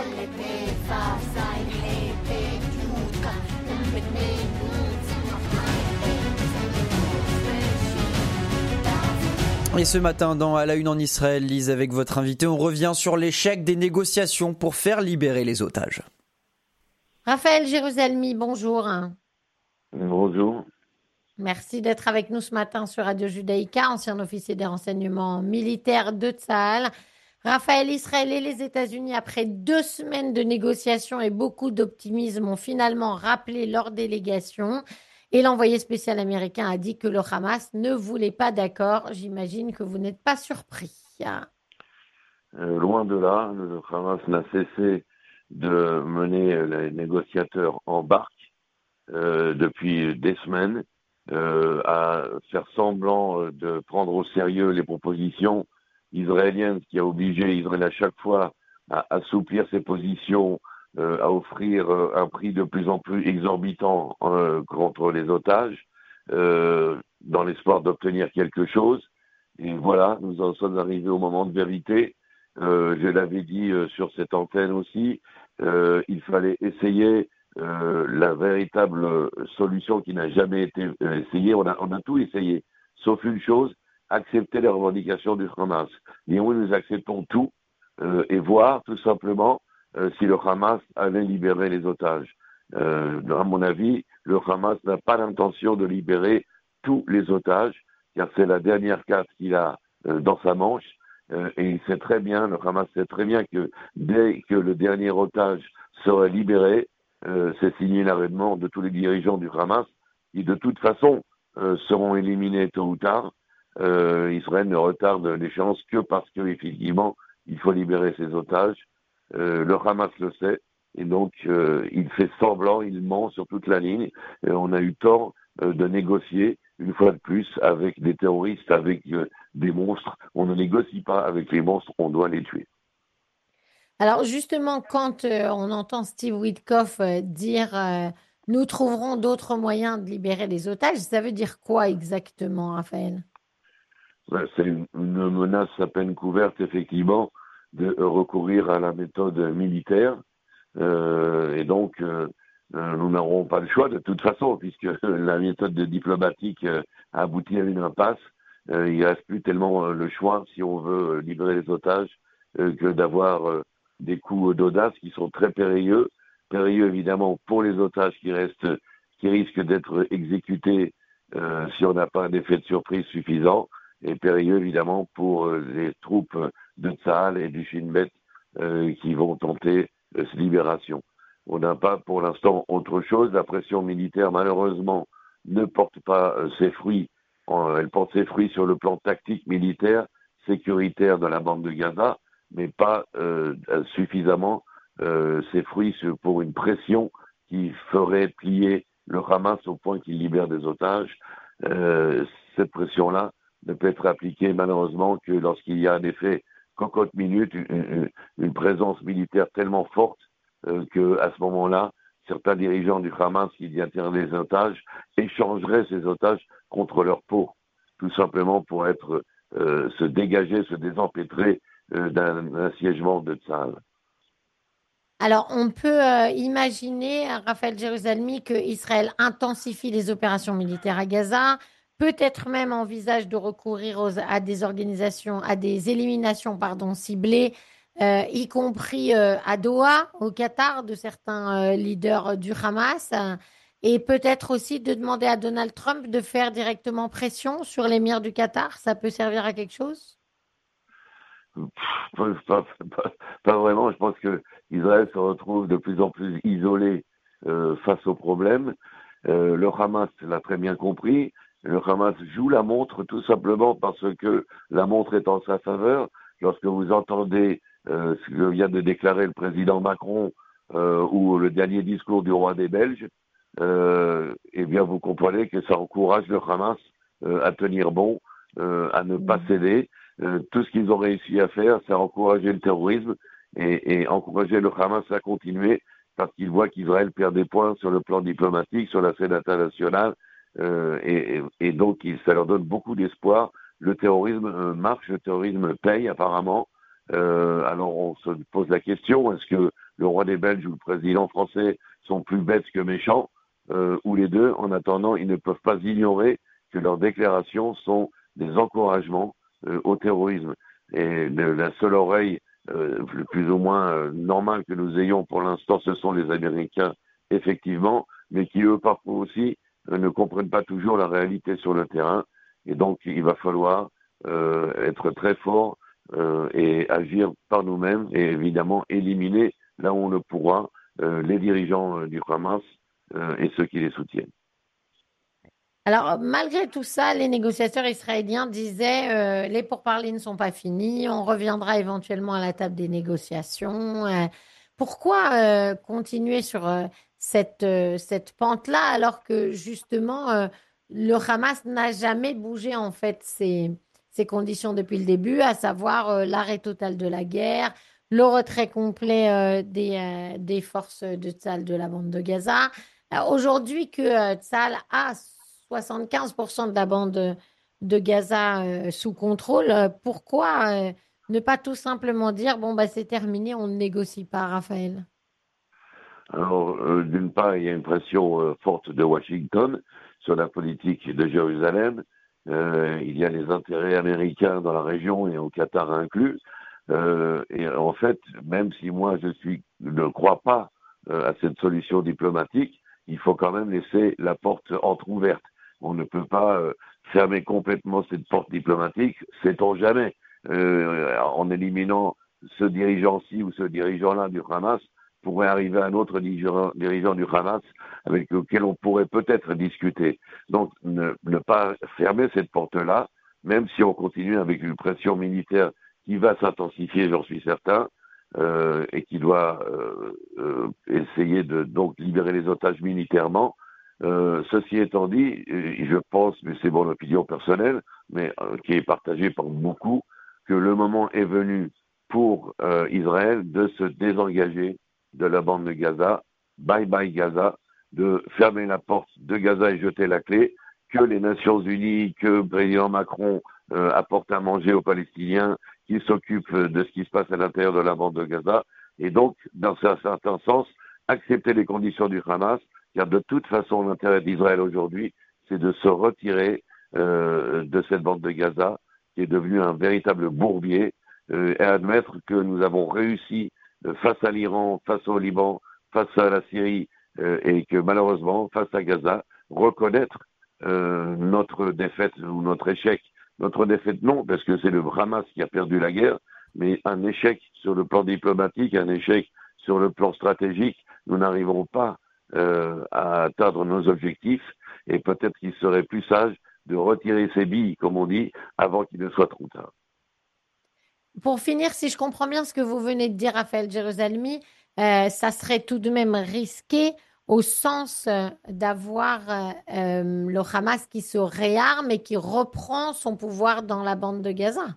Et ce matin, dans À la Une en Israël, Lise, avec votre invité, on revient sur l'échec des négociations pour faire libérer les otages. Raphaël Jérusalemi, bonjour. Bonjour. Merci d'être avec nous ce matin sur Radio Judaïka, ancien officier des renseignements militaires de Tsahal. Raphaël, Israël et les États-Unis, après 2 semaines de négociations et beaucoup d'optimisme, ont finalement rappelé leur délégation. Et l'envoyé spécial américain a dit que le Hamas ne voulait pas d'accord. J'imagine que vous n'êtes pas surpris. Loin de là, le Hamas n'a cessé de mener les négociateurs en barque depuis des semaines, à faire semblant de prendre au sérieux les propositions israéliennes, ce qui a obligé Israël à chaque fois à assouplir ses positions, à offrir un prix de plus en plus exorbitant contre les otages, dans l'espoir d'obtenir quelque chose. Et voilà, nous en sommes arrivés au moment de vérité. Je l'avais dit sur cette antenne aussi, il fallait essayer la véritable solution qui n'a jamais été essayée. On a tout essayé, sauf une chose, accepter les revendications du Hamas. Et oui, nous acceptons tout et voir tout simplement si le Hamas allait libérer les otages. À mon avis, le Hamas n'a pas l'intention de libérer tous les otages, car c'est la dernière carte qu'il a dans sa manche. Et il sait très bien, le Hamas sait très bien que dès que le dernier otage serait libéré, c'est signé l'avènement de tous les dirigeants du Hamas, qui de toute façon seront éliminés tôt ou tard. Israël ne retarde l'échéance que parce qu'effectivement, il faut libérer ses otages. Le Hamas le sait, et donc il fait semblant, il ment sur toute la ligne. Et on a eu tort de négocier, une fois de plus, avec des terroristes, avec des monstres. On ne négocie pas avec les monstres, on doit les tuer. Alors justement, quand on entend Steve Witkoff dire nous trouverons d'autres moyens de libérer les otages, ça veut dire quoi exactement, Raphaël? C'est une menace à peine couverte, effectivement, de recourir à la méthode militaire. Et donc, nous n'aurons pas le choix de toute façon, puisque la méthode diplomatique a abouti à une impasse. Il ne reste plus tellement le choix, si on veut libérer les otages, que d'avoir des coups d'audace qui sont très périlleux. Périlleux, évidemment, pour les otages qui risquent d'être exécutés si on n'a pas un effet de surprise suffisant. Et périlleux, évidemment, pour les troupes de Tsahal et du Shin Bet qui vont tenter cette libération. On n'a pas pour l'instant autre chose. La pression militaire, malheureusement, ne porte pas ses fruits. Elle porte ses fruits sur le plan tactique militaire, sécuritaire de la bande de Gaza, mais pas suffisamment ses fruits pour une pression qui ferait plier le Hamas au point qu'il libère des otages. Cette pression-là ne peut être appliquée malheureusement que lorsqu'il y a un effet cocotte minute, une présence militaire tellement forte qu'à ce moment-là, certains dirigeants du Hamas qui détiennent les otages échangeraient ces otages contre leur peau, tout simplement pour se dégager, se désempêtrer d'un assiègement de Tsahal. Alors, on peut imaginer, Raphaël Jérusalemi, que Israël intensifie les opérations militaires à Gaza, peut-être même envisage de recourir à des organisations, à des éliminations, pardon, ciblées, y compris à Doha, au Qatar, de certains leaders du Hamas, et peut-être aussi de demander à Donald Trump de faire directement pression sur l'émir du Qatar. Ça peut servir à quelque chose? Pas vraiment. Je pense que Israël se retrouve de plus en plus isolé face au problème. Le Hamas l'a très bien compris. Le Hamas joue la montre tout simplement parce que la montre est en sa faveur. Lorsque vous entendez ce que vient de déclarer le président Macron ou le dernier discours du roi des Belges, eh bien vous comprenez que ça encourage le Hamas à tenir bon, à ne pas céder. Tout ce qu'ils ont réussi à faire, c'est encourager le terrorisme et encourager le Hamas à continuer parce qu'ils voient qu'Israël perd des points sur le plan diplomatique, sur la scène internationale, et donc ça leur donne beaucoup d'espoir. Le terrorisme marche, le terrorisme paye apparemment, Alors on se pose la question, est-ce que le roi des Belges ou le président français sont plus bêtes que méchants, ou les deux? En attendant, ils ne peuvent pas ignorer que leurs déclarations sont des encouragements au terrorisme. Et la seule oreille le plus ou moins normale que nous ayons pour l'instant, ce sont les Américains, effectivement, mais qui eux parfois aussi ne comprennent pas toujours la réalité sur le terrain. Et donc il va falloir être très fort et agir par nous-mêmes et évidemment éliminer là où on le pourra les dirigeants du Hamas et ceux qui les soutiennent. Alors, malgré tout ça, les négociateurs israéliens disaient les pourparlers ne sont pas finis, on reviendra éventuellement à la table des négociations. Pourquoi continuer sur cette pente-là alors que justement le Hamas n'a jamais bougé en fait ses conditions depuis le début, à savoir l'arrêt total de la guerre, le retrait complet des forces de Tsahal de la bande de Gaza. Aujourd'hui que Tsahal a 75% de la bande de Gaza sous contrôle, pourquoi ne pas tout simplement dire, bon, bah, c'est terminé, on ne négocie pas, Raphaël? Alors, d'une part, il y a une pression forte de Washington sur la politique de Jérusalem. Il y a les intérêts américains dans la région et au Qatar inclus. Et en fait, même si moi ne crois pas à cette solution diplomatique, il faut quand même laisser la porte entrouverte. On ne peut pas fermer complètement cette porte diplomatique, sait-on jamais, en éliminant ce dirigeant-ci ou ce dirigeant-là du Hamas, pourrait arriver un autre dirigeant du Hamas avec lequel on pourrait peut-être discuter. Donc, ne pas fermer cette porte-là, même si on continue avec une pression militaire qui va s'intensifier, j'en suis certain, et qui doit essayer de donc libérer les otages militairement. Ceci étant dit, je pense, mais c'est mon opinion personnelle, mais qui est partagée par beaucoup, que le moment est venu pour Israël de se désengager de la bande de Gaza, bye bye Gaza, de fermer la porte de Gaza et jeter la clé, que les Nations Unies, que le président Macron apporte à manger aux Palestiniens, qu'il s'occupe de ce qui se passe à l'intérieur de la bande de Gaza, et donc, dans un certain sens, accepter les conditions du Hamas, car de toute façon, l'intérêt d'Israël aujourd'hui, c'est de se retirer de cette bande de Gaza, qui est devenue un véritable bourbier, et admettre que nous avons réussi face à l'Iran, face au Liban, face à la Syrie, et que malheureusement, face à Gaza, reconnaître notre défaite ou notre échec. Notre défaite, non, parce que c'est le Hamas qui a perdu la guerre, mais un échec sur le plan diplomatique, un échec sur le plan stratégique. Nous n'arriverons pas à atteindre nos objectifs et peut-être qu'il serait plus sage de retirer ses billes, comme on dit, avant qu'il ne soit trop tard. Pour finir, si je comprends bien ce que vous venez de dire, Raphaël Jérusalemi, ça serait tout de même risqué au sens d'avoir le Hamas qui se réarme et qui reprend son pouvoir dans la bande de Gaza.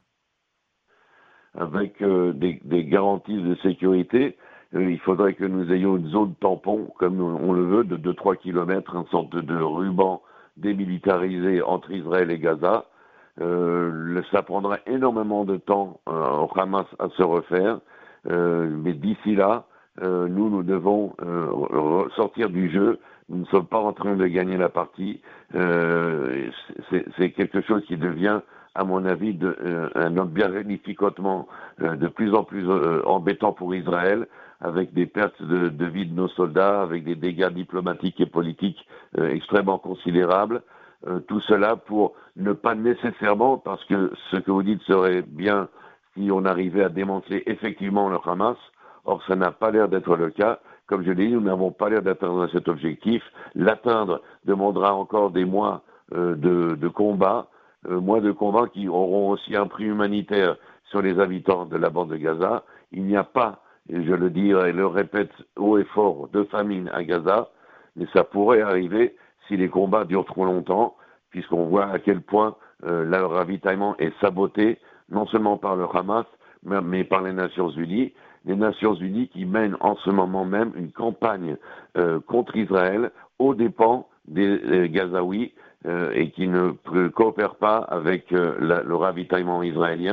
Avec des garanties de sécurité, il faudrait que nous ayons une zone tampon, comme on le veut, de 2-3 kilomètres, une sorte de ruban démilitarisé entre Israël et Gaza. Ça prendrait énormément de temps au Hamas à se refaire, mais d'ici là, nous devons sortir du jeu. Nous ne sommes pas en train de gagner la partie. C'est quelque chose qui devient, à mon avis, un bien-vérificotement de plus en plus embêtant pour Israël, avec des pertes de vie de nos soldats, avec des dégâts diplomatiques et politiques extrêmement considérables. Tout cela pour ne pas nécessairement, parce que ce que vous dites serait bien si on arrivait à démanteler effectivement le Hamas. Or, ça n'a pas l'air d'être le cas. Comme je l'ai dit, nous n'avons pas l'air d'atteindre cet objectif. L'atteindre demandera encore des mois de combat, mois de combat qui auront aussi un prix humanitaire sur les habitants de la bande de Gaza. Il n'y a pas, et je le dis et le répète haut et fort, de famine à Gaza, mais ça pourrait arriver si les combats durent trop longtemps, puisqu'on voit à quel point le ravitaillement est saboté, non seulement par le Hamas, mais par les Nations Unies. Les Nations Unies qui mènent en ce moment même une campagne contre Israël aux dépens des Gazaouis et qui ne coopèrent pas avec le ravitaillement israélien.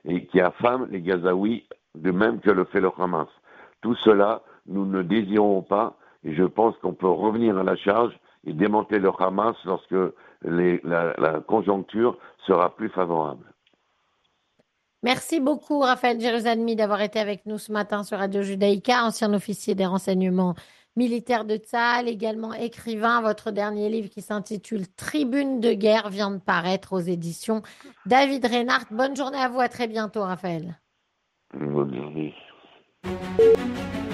et qui affament les Gazaouis, de même que le fait le Hamas. Tout cela, nous ne désirons pas, et je pense qu'on peut revenir à la charge et démanteler le Hamas lorsque la conjoncture sera plus favorable. Merci beaucoup, Raphaël Jérusalemi, d'avoir été avec nous ce matin sur Radio Judaïka, ancien officier des renseignements militaires de Tsahal, également écrivain. Votre dernier livre qui s'intitule Tribune de guerre vient de paraître aux éditions David Reinhardt. Bonne journée à vous, à très bientôt, Raphaël. Bonne journée.